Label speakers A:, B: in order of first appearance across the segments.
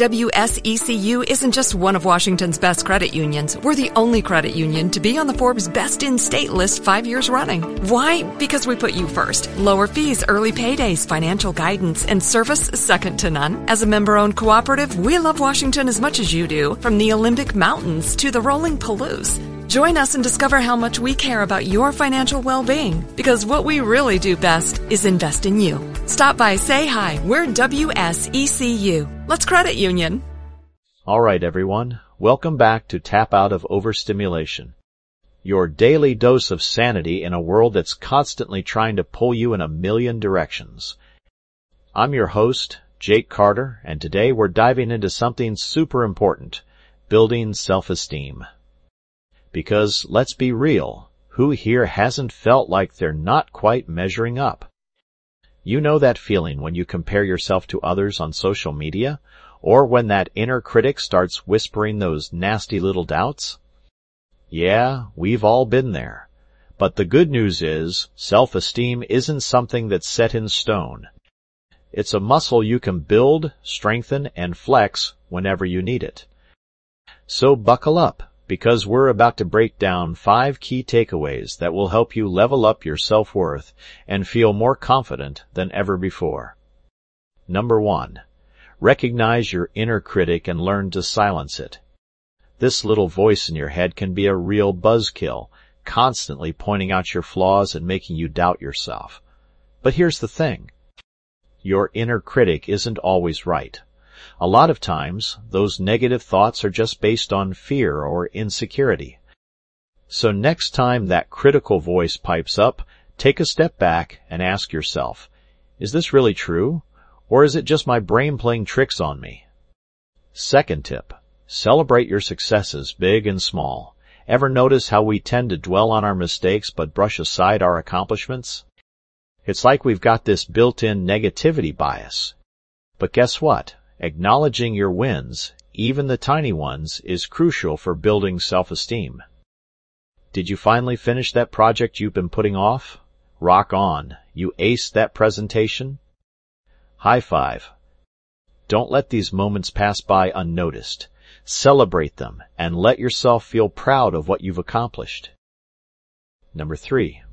A: WSECU isn't just one of Washington's best credit unions. We're the only credit union to be on the Forbes Best in State list 5 years running. Why? Because we put you first. Lower fees, early paydays, financial guidance, and service second to none. As a member-owned cooperative, we love Washington as much as you do, from the Olympic Mountains to the rolling Palouse. Join us and discover how much we care about your financial well-being, because what we really do best is invest in you. Stop by, say hi. We're WSECU. Let's credit union.
B: All right, everyone. Welcome back to Tap Out of Overstimulation, your daily dose of sanity in a world that's constantly trying to pull you in a million directions. I'm your host, Jake Carter, and today we're diving into something super important, building self-esteem. Because, let's be real, who here hasn't felt like they're not quite measuring up? You know that feeling when you compare yourself to others on social media, or when that inner critic starts whispering those nasty little doubts? Yeah, we've all been there. But the good news is, self-esteem isn't something that's set in stone. It's a muscle you can build, strengthen, and flex whenever you need it. So buckle up, because we're about to break down 5 key takeaways that will help you level up your self-worth and feel more confident than ever before. Number 1. Recognize your inner critic and learn to silence it. This little voice in your head can be a real buzzkill, constantly pointing out your flaws and making you doubt yourself. But here's the thing. Your inner critic isn't always right. A lot of times, those negative thoughts are just based on fear or insecurity. So next time that critical voice pipes up, take a step back and ask yourself, is this really true? Or is it just my brain playing tricks on me? Second tip, celebrate your successes, big and small. Ever notice how we tend to dwell on our mistakes but brush aside our accomplishments? It's like we've got this built-in negativity bias. But guess what? Acknowledging your wins, even the tiny ones, is crucial for building self-esteem. Did you finally finish that project you've been putting off? Rock on. You aced that presentation? High five. Don't let these moments pass by unnoticed. Celebrate them and let yourself feel proud of what you've accomplished. Number 3.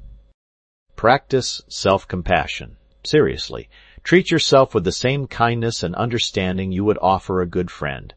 B: Practice self-compassion. Seriously. Treat yourself with the same kindness and understanding you would offer a good friend.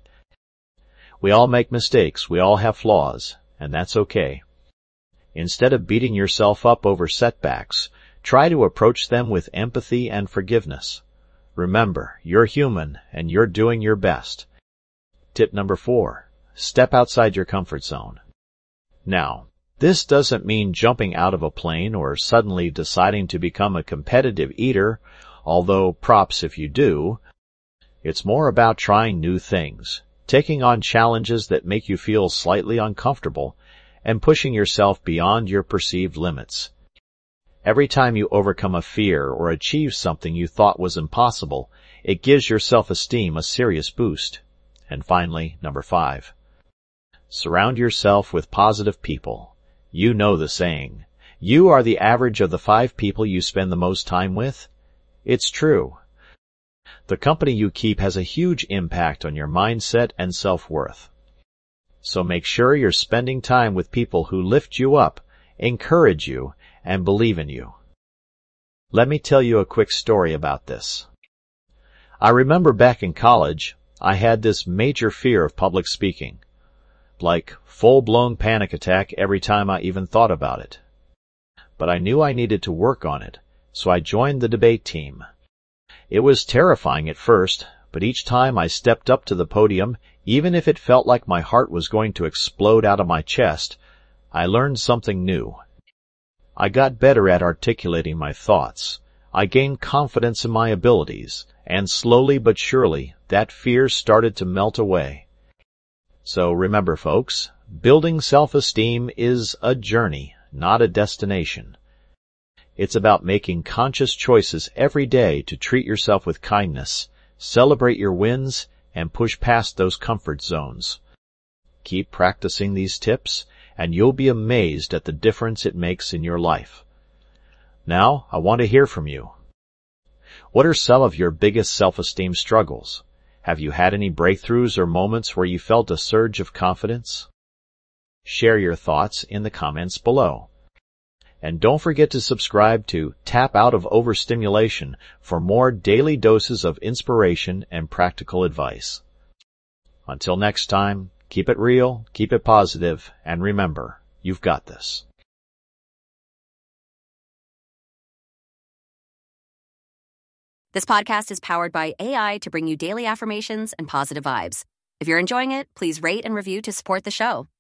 B: We all make mistakes, we all have flaws, and that's okay. Instead of beating yourself up over setbacks, try to approach them with empathy and forgiveness. Remember, you're human, and you're doing your best. Tip number 4. Step outside your comfort zone. Now, this doesn't mean jumping out of a plane or suddenly deciding to become a competitive eater, although props if you do. It's more about trying new things, taking on challenges that make you feel slightly uncomfortable, and pushing yourself beyond your perceived limits. Every time you overcome a fear or achieve something you thought was impossible, it gives your self-esteem a serious boost. And finally, number 5. Surround yourself with positive people. You know the saying, you are the average of the 5 people you spend the most time with. It's true. The company you keep has a huge impact on your mindset and self-worth. So make sure you're spending time with people who lift you up, encourage you, and believe in you. Let me tell you a quick story about this. I remember back in college, I had this major fear of public speaking. Like full-blown panic attack every time I even thought about it. But I knew I needed to work on it. So I joined the debate team. It was terrifying at first, but each time I stepped up to the podium, even if it felt like my heart was going to explode out of my chest, I learned something new. I got better at articulating my thoughts. I gained confidence in my abilities, and slowly but surely, that fear started to melt away. So remember, folks, building self-esteem is a journey, not a destination. It's about making conscious choices every day to treat yourself with kindness, celebrate your wins, and push past those comfort zones. Keep practicing these tips, and you'll be amazed at the difference it makes in your life. Now, I want to hear from you. What are some of your biggest self-esteem struggles? Have you had any breakthroughs or moments where you felt a surge of confidence? Share your thoughts in the comments below. And don't forget to subscribe to Tap Out of Overstimulation for more daily doses of inspiration and practical advice. Until next time, keep it real, keep it positive, and remember, you've got this.
C: This podcast is powered by AI to bring you daily affirmations and positive vibes. If you're enjoying it, please rate and review to support the show.